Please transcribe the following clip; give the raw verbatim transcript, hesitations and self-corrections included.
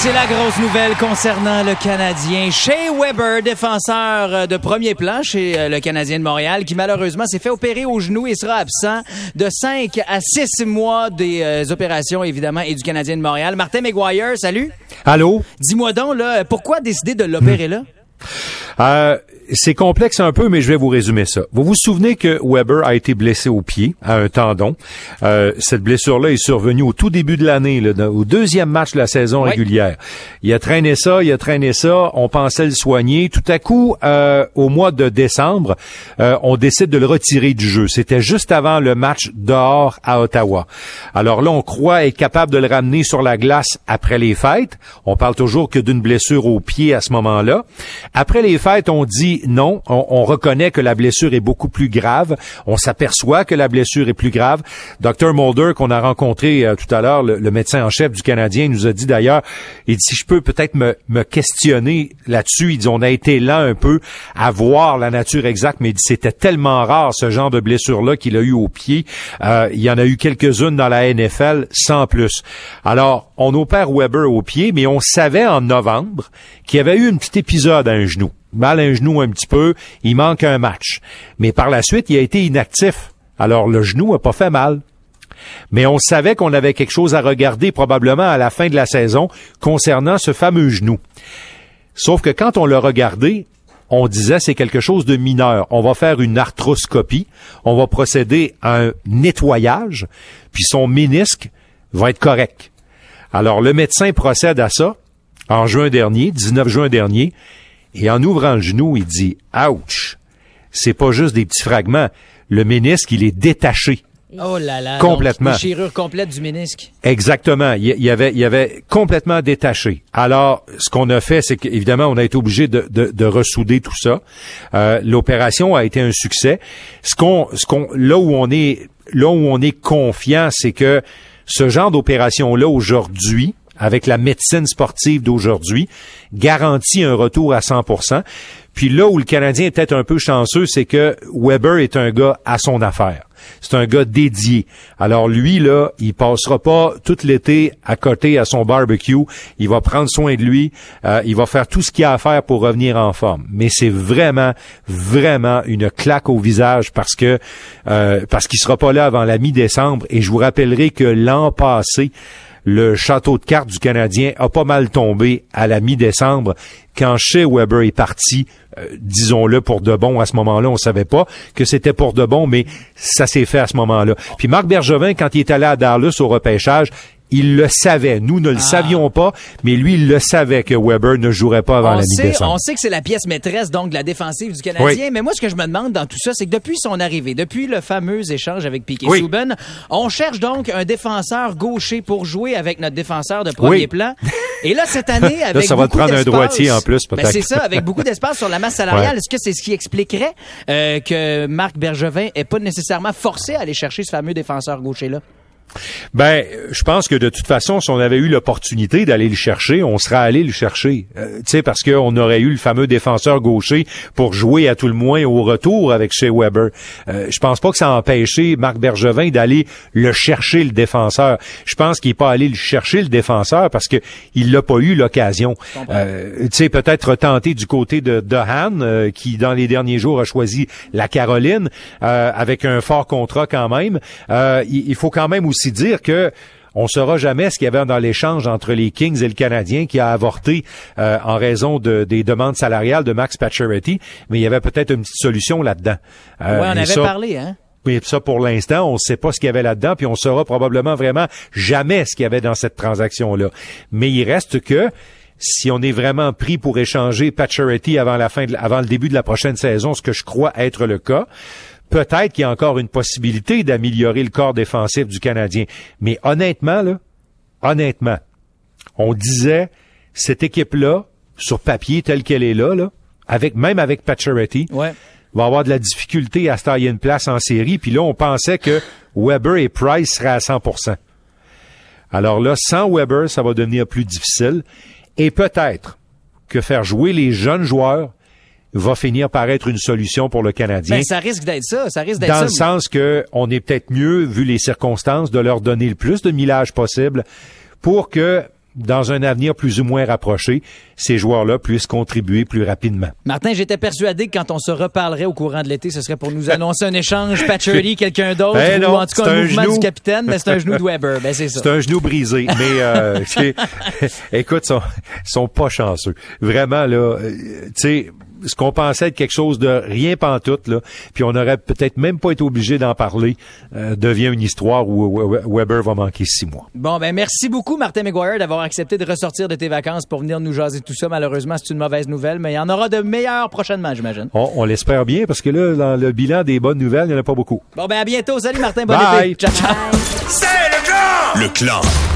c'est la grosse nouvelle concernant le Canadien. Shea Weber, défenseur de premier plan chez le Canadien de Montréal, qui malheureusement s'est fait opérer au genou et sera absent de cinq à six mois des euh, opérations, évidemment, et du Canadien de Montréal. Martin McGuire, salut. Allô? Dis-moi donc, là, pourquoi décider de l'opérer là? Euh, c'est complexe un peu, mais je vais vous résumer ça. Vous vous souvenez que Weber a été blessé au pied, à un tendon. Euh, cette blessure-là est survenue au tout début de l'année, là, au deuxième match de la saison oui. régulière. Il a traîné ça, il a traîné ça, on pensait le soigner. Tout à coup, euh, au mois de décembre, euh, on décide de le retirer du jeu. C'était juste avant le match dehors à Ottawa. Alors là, on croit être capable de le ramener sur la glace après les fêtes. On parle toujours que d'une blessure au pied à ce moment-là. Après les fêtes, on dit non, on, on reconnaît que la blessure est beaucoup plus grave. On s'aperçoit que la blessure est plus grave. docteur Mulder, qu'on a rencontré euh, tout à l'heure, le, le médecin en chef du Canadien, nous a dit d'ailleurs, il dit, si je peux peut-être me, me questionner là-dessus, il dit, on a été là un peu à voir la nature exacte, mais il dit, c'était tellement rare ce genre de blessure-là qu'il a eu au pied. Euh, il y en a eu quelques-unes dans la N F L, sans plus. Alors, on opère Weber au pied, mais on savait en novembre qu'il y avait eu un petit épisode à un genou. Mal à un genou un petit peu, il manque un match. Mais par la suite, il a été inactif. Alors, le genou a pas fait mal. Mais on savait qu'on avait quelque chose à regarder probablement à la fin de la saison concernant ce fameux genou. Sauf que quand on l'a regardé, on disait c'est quelque chose de mineur. On va faire une arthroscopie, on va procéder à un nettoyage, puis son ménisque va être correct. Alors, le médecin procède à ça en juin dernier, dix-neuf juin dernier, et en ouvrant le genou, il dit « Ouch! » C'est pas juste des petits fragments. Le ménisque, il est détaché. Oh là là! Complètement. Donc, déchirure complète du ménisque. Exactement. Il y avait, il y avait complètement détaché. Alors, ce qu'on a fait, c'est qu'évidemment, on a été obligé de, de, de ressouder tout ça. Euh, l'opération a été un succès. Ce qu'on, ce qu'on, là où on est, là où on est confiant, c'est que ce genre d'opération-là aujourd'hui, avec la médecine sportive d'aujourd'hui, garantit un retour à cent pour cent. Puis là où le Canadien est peut-être un peu chanceux, c'est que Weber est un gars à son affaire. C'est un gars dédié. Alors lui, là, il passera pas tout l'été à côté à son barbecue. Il va prendre soin de lui. Euh, il va faire tout ce qu'il a à faire pour revenir en forme. Mais c'est vraiment, vraiment une claque au visage parce que euh, parce qu'il sera pas là avant la mi-décembre. Et je vous rappellerai que l'an passé, le château de cartes du Canadien a pas mal tombé à la mi-décembre quand Shea Weber est parti, euh, disons-le pour de bon. À ce moment-là, on savait pas que c'était pour de bon, mais ça s'est fait à ce moment-là. Puis Marc Bergevin, quand il est allé à Dallas au repêchage, il le savait. Nous ne le ah. savions pas, mais lui, il le savait que Weber ne jouerait pas avant on la sait, mi-décembre. On sait que c'est la pièce maîtresse donc de la défensive du Canadien, oui. Mais moi, ce que je me demande dans tout ça, c'est que depuis son arrivée, depuis le fameux échange avec Piquet oui. Subban, on cherche donc un défenseur gaucher pour jouer avec notre défenseur de premier oui. plan. Et là, cette année, avec là, ça va beaucoup te prendre d'espace, un droitier en plus, peut-être. Ben c'est ça, avec beaucoup d'espace sur la masse salariale. Ouais. Est-ce que c'est ce qui expliquerait euh, que Marc Bergevin est pas nécessairement forcé à aller chercher ce fameux défenseur gaucher-là? Ben, je pense que de toute façon, si on avait eu l'opportunité d'aller le chercher, on serait allé le chercher. Euh, tu sais, parce qu'on aurait eu le fameux défenseur gaucher pour jouer à tout le moins au retour avec Shea Weber. Euh, je pense pas que ça a empêché Marc Bergevin d'aller le chercher, le défenseur. Je pense qu'il est pas allé le chercher, le défenseur, parce que il l'a pas eu l'occasion. Euh, tu sais, peut-être tenter du côté de Dehan, euh, qui dans les derniers jours a choisi la Caroline, euh, avec un fort contrat quand même. Euh, il, il faut quand même aussi dire que on saura jamais ce qu'il y avait dans l'échange entre les Kings et le Canadien qui a avorté euh, en raison de, des demandes salariales de Max Pacioretty, mais il y avait peut-être une petite solution là-dedans. Euh, oui, on avait ça, parlé, hein? Mais ça, pour l'instant, on ne sait pas ce qu'il y avait là-dedans, puis on saura probablement vraiment jamais ce qu'il y avait dans cette transaction-là. Mais il reste que si on est vraiment pris pour échanger Pacioretty avant la fin, de, avant le début de la prochaine saison, ce que je crois être le cas, peut-être qu'il y a encore une possibilité d'améliorer le corps défensif du Canadien. Mais honnêtement, là, honnêtement, on disait, cette équipe-là, sur papier, telle qu'elle est là, là, avec, même avec Pacioretty, ouais. va avoir de la difficulté à se tailler une place en série. Puis là, on pensait que Weber et Price seraient à cent pour cent. Alors là, sans Weber, ça va devenir plus difficile. Et peut-être que faire jouer les jeunes joueurs va finir par être une solution pour le Canadien. Ben, ça risque d'être ça, ça risque d'être Dans ça. le sens que on est peut-être mieux, vu les circonstances, de leur donner le plus de millage possible pour que dans un avenir plus ou moins rapproché, ces joueurs-là puissent contribuer plus rapidement. Martin, j'étais persuadé que quand on se reparlerait au courant de l'été, ce serait pour nous annoncer un échange Pacioretty, quelqu'un d'autre, ben ou non, en tout cas un, un mouvement genou. Du capitaine, mais c'est un genou de Weber. Ben c'est ça. C'est un genou brisé, mais euh, écoute, ils sont, sont pas chanceux. Vraiment, là, tu sais, ce qu'on pensait être quelque chose de rien pantoute, là, puis on aurait peut-être même pas été obligé d'en parler, euh, devient une histoire où Weber va manquer six mois. Bon, ben merci beaucoup, Martin McGuire, d'avoir accepté de ressortir de tes vacances pour venir nous jaser tout ça. Malheureusement, c'est une mauvaise nouvelle, mais il y en aura de meilleures prochainement, j'imagine. On, on l'espère bien, parce que là, dans le bilan des bonnes nouvelles, il n'y en a pas beaucoup. Bon, ben à bientôt. Salut, Martin. Bon Bye. été. Ciao, ciao. C'est le clan! Le clan.